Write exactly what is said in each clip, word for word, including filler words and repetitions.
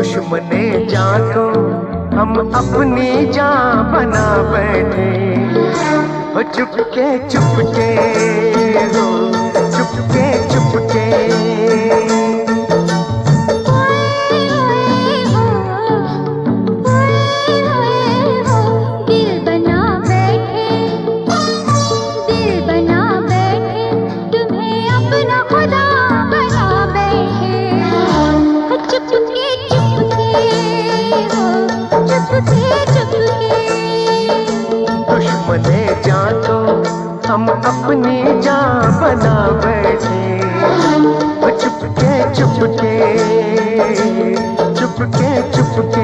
दुश्मने जान को हम अपनी जान बना बैठे हो, चुपके चुपके हो, चुपके चुपके। दुश्मने जान तो हम अपनी जान बना बैठे हो, चुपके चुपके, चुपके चुपके।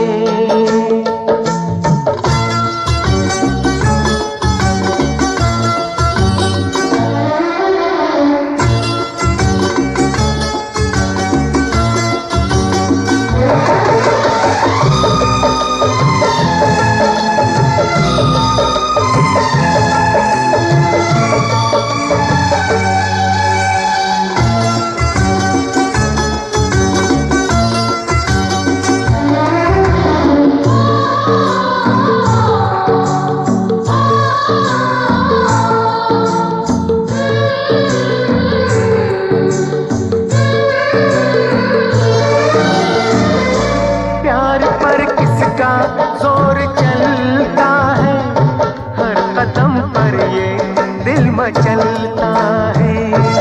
जोर चलता है हर कदम पर, ये दिल मचलता है।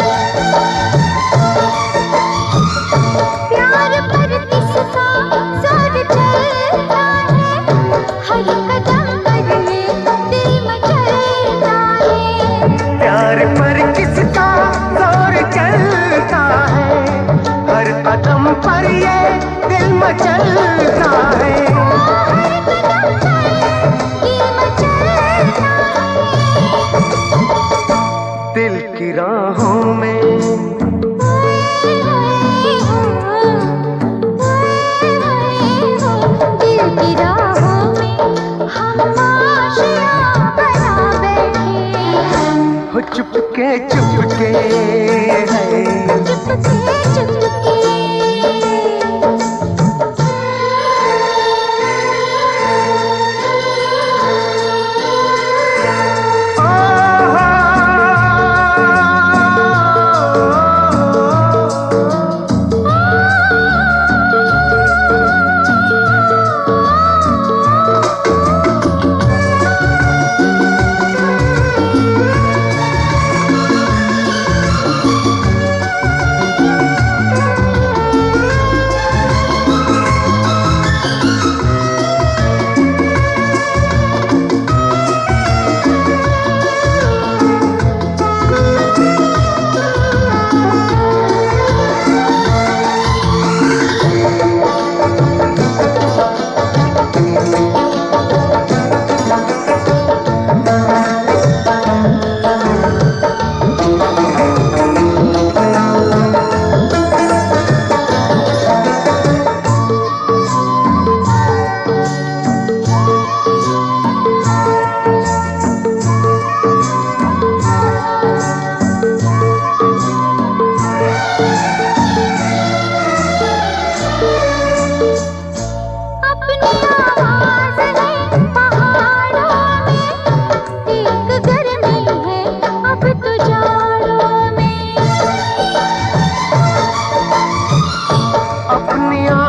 प्यार पर किसका जोर चलता है हर कदम पर, ये दिल मचलता है। प्यार पर किसका जोर चलता है हर कदम पर, ये दिल मचलता है। दिल की राहों में दिल की राहों में हम आशियां बना बैठे हो, चुपके चुपके है, चुपके चुपके। अपनी